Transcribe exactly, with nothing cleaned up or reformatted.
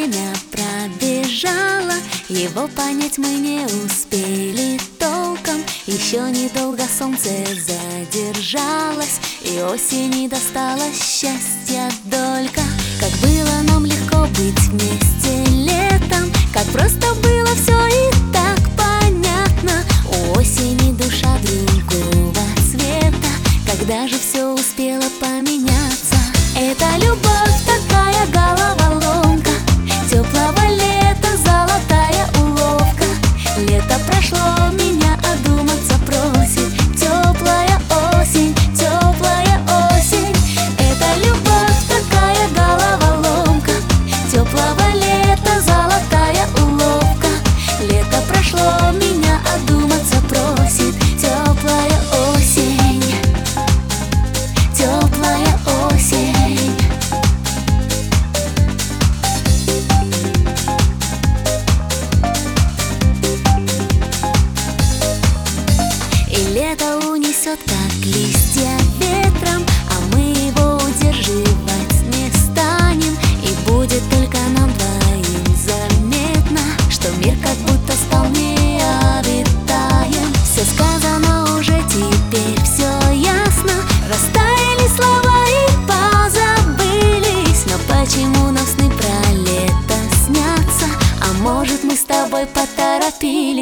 время пробежало, его понять мы не успели толком. Еще недолго солнце задержалось, и осени досталось счастья долька. Как было нам легко быть вместе летом, как просто было все и так понятно. У осени душа другого цвета, когда же все успело поменяться. Это любовь такая головоломка, теплого лета золотая уловка. Лето прошло, меня одуматься просит теплая осень, теплая осень. Это любовь такая головоломка, теплого лета золотая уловка. Лето прошло, меня одуматься просит теплая осень, теплая осень. И лето унесет, как листья ветром, а мы его удерживать не станем. И будет только нам двоим заметно, что мир как будто стал необитаем. Все сказано уже, теперь все ясно. Растаяли слова и позабылись, но почему нам сны про лето снятся? А может, мы с тобой поторопились?